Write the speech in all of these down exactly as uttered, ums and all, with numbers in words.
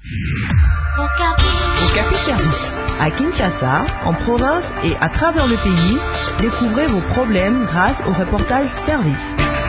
Okapi Service. À Kinshasa, en province et à travers le pays, découvrez vos problèmes grâce au reportage service.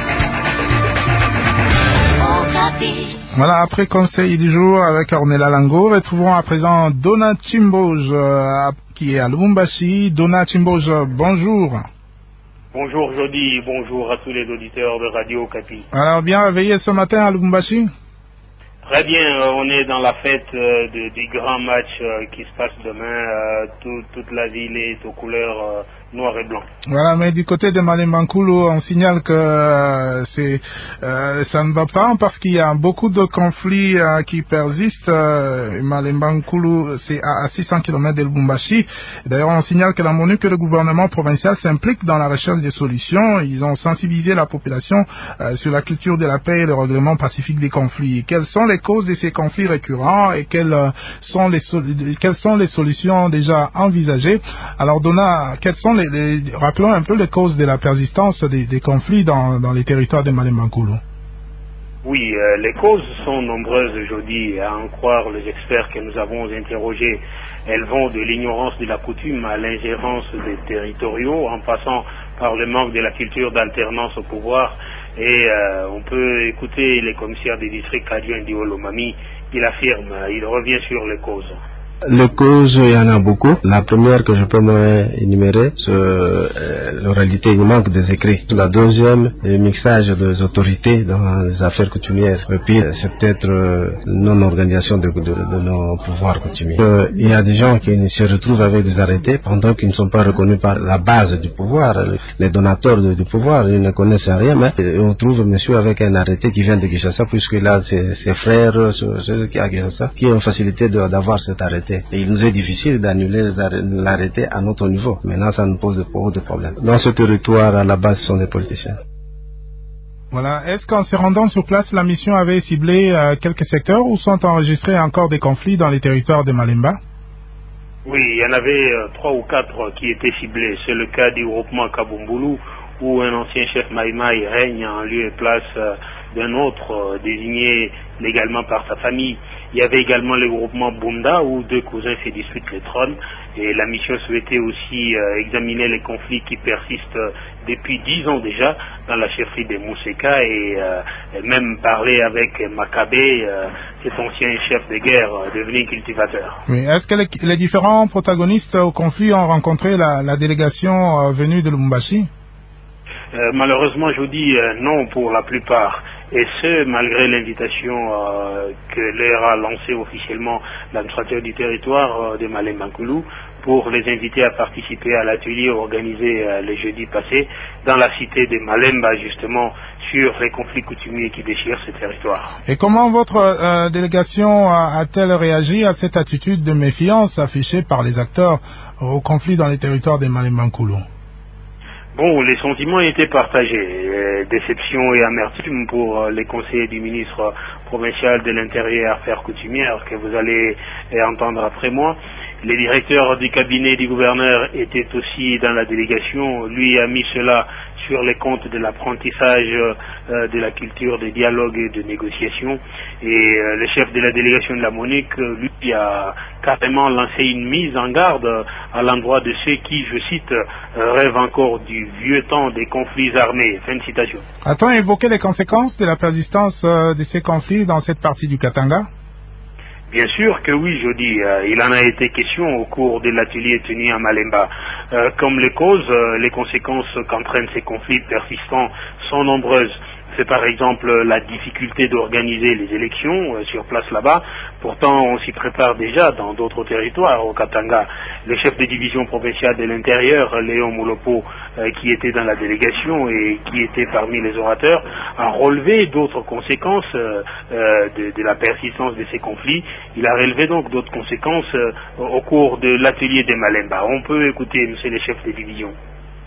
Voilà, après conseil du jour avec Ornella Lango, retrouvons à présent Donna Chimboj euh, qui est à Lubumbashi. Donna Chimboj, bonjour. Bonjour Jody, bonjour à tous les auditeurs de Radio Okapi. Alors, bien réveillé ce matin à Lubumbashi? Très bien, euh, on est dans la fête euh, de, du grand match euh, qui se passe demain. Euh, tout, toute la ville est aux couleurs euh, noir et blanc. Voilà, mais du côté de Malemba-Nkulu, on signale que euh, c'est, euh, ça ne va pas parce qu'il y a beaucoup de conflits euh, qui persistent. Euh, Malemba-Nkulu, c'est à, à six cents kilomètres de Lubumbashi. D'ailleurs, on signale que la MONUC et le gouvernement provincial s'impliquent dans la recherche des solutions. Ils ont sensibilisé la population euh, sur la culture de la paix et le règlement pacifique des conflits. Quelles sont les causes de ces conflits récurrents et quelles euh, sont les quelles sont les solutions déjà envisagées? Alors, Donna, quelles sont les, les rappelons un peu les causes de la persistance des, des conflits dans, dans les territoires de Malemba-Nkulu. Oui, euh, les causes sont nombreuses aujourd'hui, à en croire les experts que nous avons interrogés. Elles vont de l'ignorance de la coutume à l'ingérence des territoriaux, en passant par le manque de la culture d'alternance au pouvoir. Et euh, on peut écouter les commissaires des districts adjoints d'Iolomami, il affirme, il revient sur les causes. Les causes, il y en a beaucoup. La première que je peux énumérer, c'est euh, l'oralité, il manque des écrits. La deuxième, le mixage des autorités dans les affaires coutumières. Et puis, c'est peut-être euh, non-organisation de, de, de nos pouvoirs coutumiers. Euh, il y a des gens qui se retrouvent avec des arrêtés pendant qu'ils ne sont pas reconnus par la base du pouvoir. Les donateurs du pouvoir, ils ne connaissent rien, mais on trouve monsieur avec un arrêté qui vient de Kinshasa, puisque là, ses, ses frères, ceux qui à Kinshasa, qui ont facilité de, d'avoir cet arrêté. Et il nous est difficile d'annuler l'arrêté à notre niveau. Maintenant, ça nous pose beaucoup de problèmes. Dans ce territoire, à la base, ce sont des politiciens. Voilà. Est-ce qu'en se rendant sur place, la mission avait ciblé euh, quelques secteurs où sont enregistrés encore des conflits dans les territoires de Malemba? Oui, il y en avait euh, trois ou quatre qui étaient ciblés. C'est le cas du groupement Kabumbulu, où un ancien chef Maïmaï règne en lieu et place euh, d'un autre, euh, désigné légalement par sa famille. Il y avait également le groupement Bunda, où deux cousins se disputent le trône. Et la mission souhaitait aussi euh, examiner les conflits qui persistent euh, depuis dix ans déjà dans la chefferie de Mousseka et, euh, et même parler avec Makabe, euh, cet ancien chef de guerre euh, devenu cultivateur. Oui. Est-ce que les, les différents protagonistes au conflit ont rencontré la, la délégation euh, venue de Lubumbashi? euh, Malheureusement, je vous dis euh, non pour la plupart. Et ce, malgré l'invitation euh, que leur a lancée officiellement l'administrateur du territoire euh, de Malemba-Nkulu pour les inviter à participer à l'atelier organisé euh, le jeudi passé dans la cité de Malemba, justement, sur les conflits coutumiers qui déchirent ce territoire. Et comment votre euh, délégation a-t-elle réagi à cette attitude de méfiance affichée par les acteurs au conflit dans les territoires de Malemba-Nkulu? Bon, les sentiments étaient partagés, euh, déception et amertume pour euh, les conseillers du ministre provincial de l'Intérieur et Affaires coutumières que vous allez euh, entendre après moi. Les directeurs du cabinet du gouverneur étaient aussi dans la délégation. Lui a mis cela sur les comptes de l'apprentissage euh, de la culture de dialogue et de négociation. Et euh, le chef de la délégation de la MONUC, lui, a carrément lancé une mise en garde à l'endroit de ceux qui, je cite, rêvent encore du vieux temps des conflits armés. Fin de citation. A-t-on évoqué les conséquences de la persistance euh, de ces conflits dans cette partie du Katanga? Bien sûr que oui, je dis, euh, il en a été question au cours de l'atelier tenu à Malemba. Euh, comme les causes, euh, les conséquences qu'entraînent ces conflits persistants sont nombreuses. C'est par exemple la difficulté d'organiser les élections euh, sur place là-bas. Pourtant, on s'y prépare déjà dans d'autres territoires au Katanga. Le chef de division provinciale de l'intérieur, Léon Moulopo, euh, qui était dans la délégation et qui était parmi les orateurs, a relevé d'autres conséquences euh, euh, de, de la persistance de ces conflits. Il a relevé donc d'autres conséquences euh, au cours de l'atelier de Malemba. On peut écouter, monsieur le chef de division.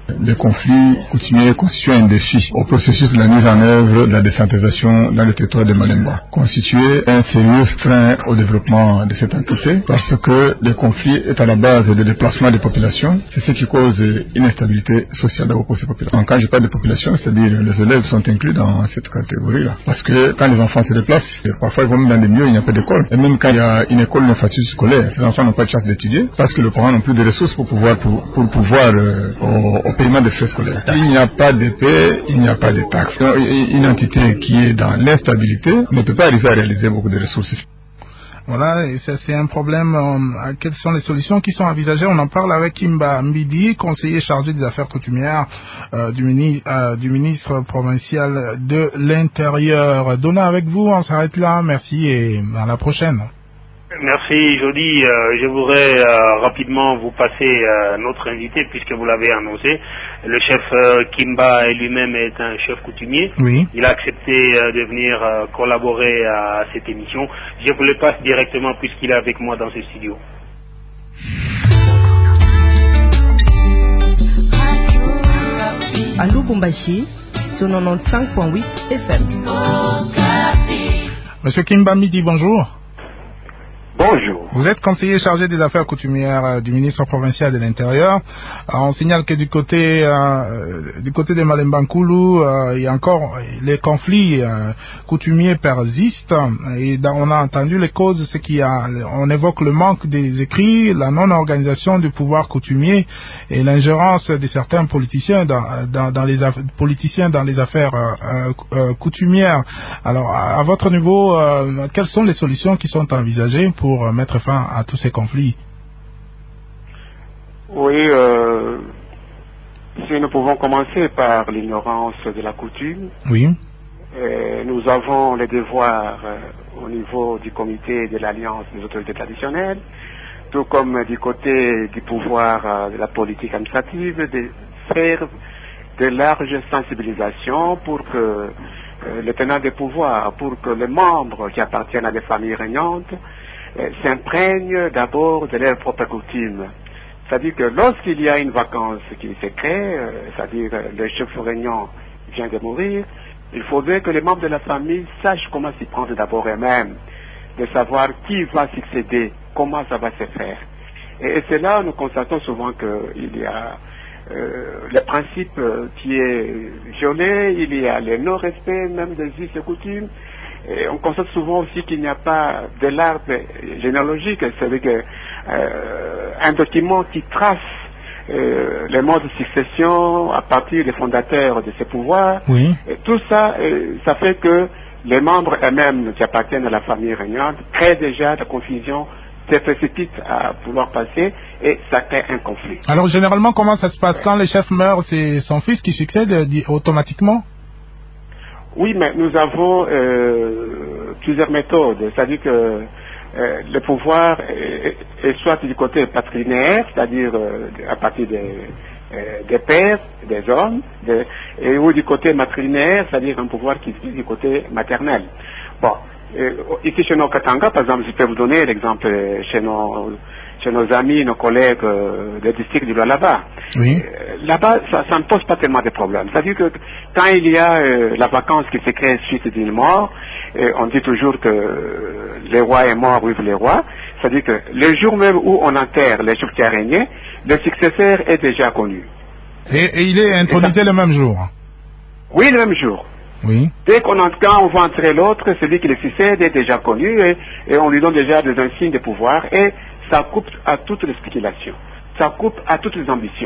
Les conflits coutumiers constituent un défi au processus de la mise en œuvre de la décentralisation dans le territoire de Malemba, constituer un sérieux frein au développement de cette entité parce que le conflit est à la base du déplacement des populations. C'est ce qui cause une instabilité sociale d'abord pour ces populations. Donc, quand je parle de population, c'est-à-dire les élèves sont inclus dans cette catégorie-là. Parce que quand les enfants se déplacent, parfois ils vont même dans des milieux où il n'y a pas d'école. Et même quand il y a une école d'infrastructure scolaire, ces enfants n'ont pas de chance d'étudier parce que les parents n'ont plus de ressources pour pouvoir, pour, pour pouvoir euh, au, au paiement des frais scolaires. Il n'y a pas de paix, il n'y a pas de taxes. Une entité qui est dans l'instabilité ne peut pas arriver à réaliser beaucoup de ressources. Voilà, et ça c'est un problème. Euh, quelles sont les solutions qui sont envisagées? On en parle avec Kimba Mbidi, conseiller chargé des affaires coutumières euh, du, mini, euh, du ministre provincial de l'Intérieur. Donna, avec vous, on s'arrête là. Merci et à la prochaine. Merci Jody. Euh, je voudrais euh, rapidement vous passer euh, notre invité puisque vous l'avez annoncé. Le chef euh, Kimba lui-même est un chef coutumier. Oui. Il a accepté euh, de venir euh, collaborer à cette émission. Je vous le passe directement puisqu'il est avec moi dans ce studio. À Lubumbashi, sur quatre-vingt-quinze virgule huit F M. Monsieur Kimba Mbidi, bonjour. Bonjour. Vous êtes conseiller chargé des affaires coutumières euh, du ministre provincial de l'Intérieur. Euh, on signale que du côté euh, du côté de Malemba-Nkulu, euh, il y a encore les conflits euh, coutumiers persistent. Et dans, on a entendu les causes, c'est qu'il y a, on évoque le manque des écrits, la non-organisation du pouvoir coutumier et l'ingérence de certains politiciens dans, dans, dans les aff- politiciens dans les affaires euh, euh, coutumières. Alors, à, à votre niveau, euh, quelles sont les solutions qui sont envisagées pour mettre fin à tous ces conflits? Oui, euh, si nous pouvons commencer par l'ignorance de la coutume. Oui. Euh, nous avons le devoir euh, au niveau du comité de l'Alliance des autorités traditionnelles, tout comme du côté du pouvoir euh, de la politique administrative, de faire de larges sensibilisations pour que euh, les tenants des pouvoirs, pour que les membres qui appartiennent à des familles régnantes euh, s'imprègnent d'abord de leurs propres coutumes. C'est-à-dire que lorsqu'il y a une vacance qui se crée, euh, c'est-à-dire euh, le chef régnant vient de mourir, il faudrait que les membres de la famille sachent comment s'y prendre d'abord eux-mêmes, de savoir qui va succéder, comment ça va se faire. Et, et c'est là où nous constatons souvent qu'il y a euh, le principe euh, qui est violé, il y a le non-respect même des us et coutumes. Et on constate souvent aussi qu'il n'y a pas de l'arbre généalogique, c'est-à-dire que, euh, un document qui trace euh, les modes de succession à partir des fondateurs de ces pouvoirs. Oui. Et tout ça, euh, ça fait que les membres eux-mêmes qui appartiennent à la famille régnante créent déjà de la confusion, se précipitent à vouloir passer et ça crée un conflit. Alors généralement, comment ça se passe quand le chef meurt? C'est son fils qui succède euh, automatiquement? Oui, mais nous avons euh, plusieurs méthodes. C'est-à-dire que euh, le pouvoir est, est soit du côté patrilinéaire, c'est-à-dire euh, à partir des, euh, des pères, des hommes, des, et ou du côté matrilinéaire, c'est-à-dire un pouvoir qui vit du côté maternel. Bon, euh, ici chez nos Katanga, par exemple, je peux vous donner l'exemple chez nos chez nos amis, nos collègues euh, des districts du Lualaba. Oui. Euh, là-bas, ça, ça ne pose pas tellement de problèmes. C'est-à-dire que quand il y a euh, la vacance qui se crée suite d'une mort, euh, on dit toujours que euh, le roi est mort, vive le roi. C'est-à-dire que le jour même où on enterre le chef qui a régné, le successeur est déjà connu. Et, et il est intronisé le même jour? Oui, le même jour. Oui. Dès qu'on entre, quand on va entrer l'autre, celui qui le succède est déjà connu et, et on lui donne déjà des insignes de pouvoir et ça coupe à toutes les spéculations, ça coupe à toutes les ambitions.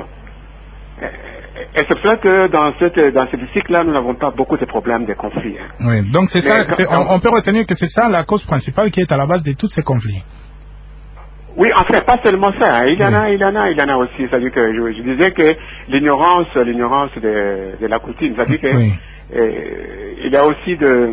Et c'est pour ça que dans, cette, dans ce district-là, nous n'avons pas beaucoup de problèmes de conflits. Hein. Oui, donc c'est ça, Mais, c'est, on, on peut retenir que c'est ça la cause principale qui est à la base de tous ces conflits. Oui, en fait, pas seulement ça, hein. il y en oui. a, il y en a, il y en a aussi. C'est-à-dire que je, je disais que l'ignorance, l'ignorance de, de la coutume, c'est-à-dire que oui. euh, il y a aussi de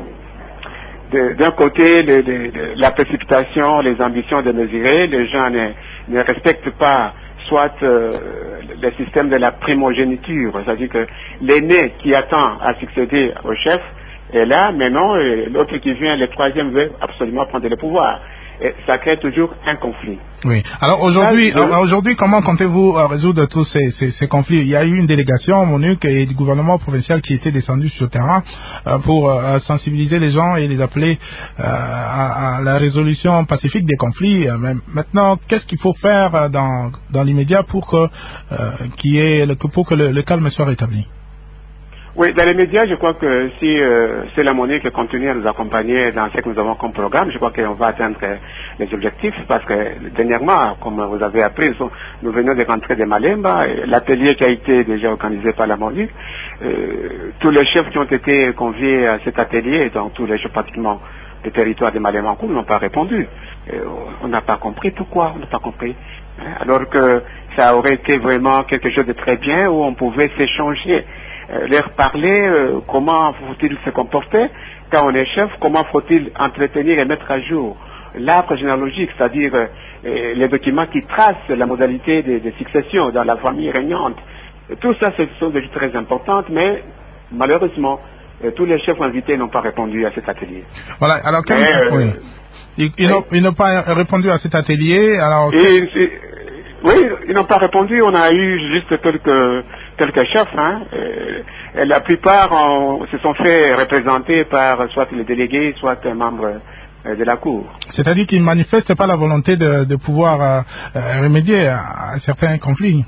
De, d'un côté, le, le, le, la précipitation, les ambitions démesurées, les gens ne, ne respectent pas soit euh, le système de la primogéniture, c'est-à-dire que l'aîné qui attend à succéder au chef est là, mais non, et l'autre qui vient, le troisième veut absolument prendre le pouvoir. et ça crée toujours un conflit. Oui. Alors aujourd'hui, Là, je... aujourd'hui, comment comptez-vous résoudre tous ces, ces, ces conflits? Il y a eu une délégation MONUC et du gouvernement provincial qui était descendu sur le terrain euh, pour euh, sensibiliser les gens et les appeler euh, à, à la résolution pacifique des conflits. Mais maintenant, qu'est-ce qu'il faut faire dans, dans l'immédiat pour que, euh, qu'il y ait, pour que le, le calme soit rétabli? Oui, dans les médias, je crois que si euh, c'est la monnaie qui continue à nous accompagner dans ce que nous avons comme programme, je crois qu'on va atteindre euh, les objectifs parce que dernièrement, comme vous avez appris, nous venons de rentrer de Malemba, l'atelier qui a été déjà organisé par la MONUC, euh, tous les chefs qui ont été conviés à cet atelier, dans tous les chefs pratiquement des territoires de Malemba n'ont pas répondu. Euh, on n'a pas compris pourquoi, on n'a pas compris. Hein, alors que ça aurait été vraiment quelque chose de très bien où on pouvait s'échanger. Euh, leur parler euh, comment faut-il se comporter quand on est chef, comment faut-il entretenir et mettre à jour l'arbre généalogique, c'est-à-dire euh, les documents qui tracent la modalité de, de succession dans la famille régnante. Et tout ça, ce sont des choses très importantes, mais malheureusement, euh, tous les chefs invités n'ont pas répondu à cet atelier. Voilà, alors quel... mais, euh, oui. Ils, ils, oui. ils n'ont pas répondu à cet atelier, alors... Et, oui, ils n'ont pas répondu, on a eu juste quelques... quelques chefs, hein, euh, et la plupart ont, se sont fait représenter par soit les délégués, soit un membre euh, de la Cour. C'est-à-dire qu'ils ne manifestent pas la volonté de, de pouvoir euh, euh, remédier à, à certains conflits.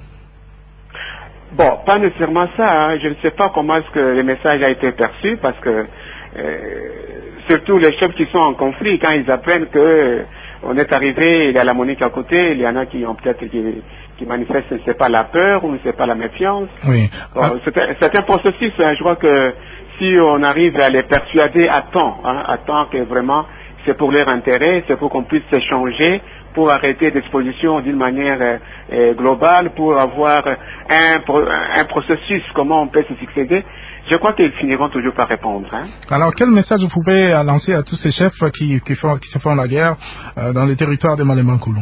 Bon, pas nécessairement ça, hein. Je ne sais pas comment est-ce que le message a été perçu, parce que euh, surtout les chefs qui sont en conflit, quand ils apprennent que euh, on est arrivé, il y a la Monique à côté, il y en a qui ont peut-être qui, qui manifestent, je ne sais pas, la peur ou je ne sais pas, la méfiance. Oui. Bon, ah. c'est, un, c'est un processus, hein. Je crois que si on arrive à les persuader à temps, hein, à temps que vraiment c'est pour leur intérêt, c'est pour qu'on puisse s'échanger, pour arrêter l'exposition d'une manière euh, euh, globale, pour avoir un, un processus, comment on peut se succéder, je crois qu'ils finiront toujours par répondre. Hein. Alors, quel message vous pouvez lancer à tous ces chefs qui, qui, font, qui se font la guerre euh, dans les territoires de Malemba Nkulu?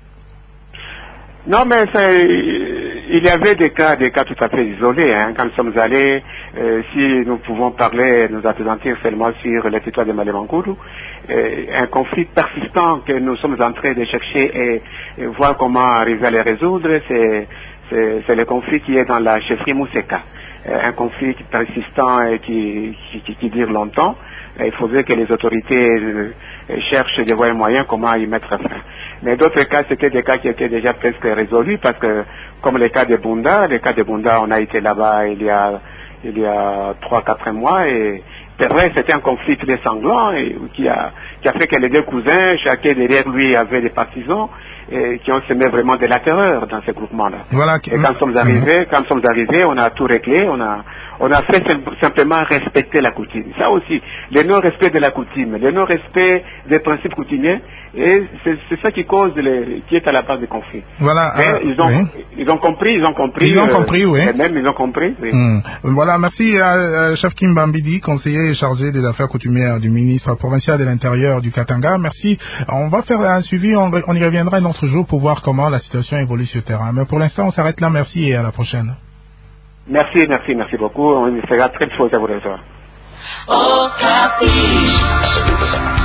Non, mais ça, il y avait des cas, des cas tout à fait isolés. Hein. Quand nous sommes allés, euh, si nous pouvons parler, nous appesantir seulement sur le territoire de Malemba Nkulu, euh, un conflit persistant que nous sommes en train de chercher et, et voir comment arriver à les résoudre, c'est, c'est, c'est le conflit qui est dans la chefferie Mousseka. Un conflit persistant et qui, qui, qui dure longtemps. Il faudrait que les autorités cherchent des voies et moyens comment y mettre fin. Mais d'autres cas, c'était des cas qui étaient déjà presque résolus parce que, comme le cas de Bunda, le cas de Bunda, on a été là-bas il y a, il y a trois, quatre mois et c'est vrai, c'était un conflit très sanglant et qui a, qui a fait que les deux cousins, chacun derrière lui avait des partisans et qui ont semé vraiment de la terreur dans ce groupement-là. Voilà. Et quand nous sommes arrivés, quand nous sommes arrivés, on a tout réglé, on a, on a fait simplement respecter la coutume. Ça aussi, le non-respect de la coutume, le non-respect des principes coutumiers, et c'est, c'est ça qui cause les, qui est à la base des conflits. Voilà. Euh, ils ont, oui. ils ont compris, ils ont compris. Ils ont euh, compris, oui. Même ils ont compris. Oui. Hum. Voilà, merci à euh, Chef Kimba Mbidi, conseiller chargé des affaires coutumières du ministre provincial de l'Intérieur du Katanga. Merci. On va faire un suivi, on, on y reviendra un autre jour pour voir comment la situation évolue sur le terrain. Mais pour l'instant, on s'arrête là. Merci et à la prochaine. Merci, merci, merci beaucoup. On sera très fort à vous revoir. Oh,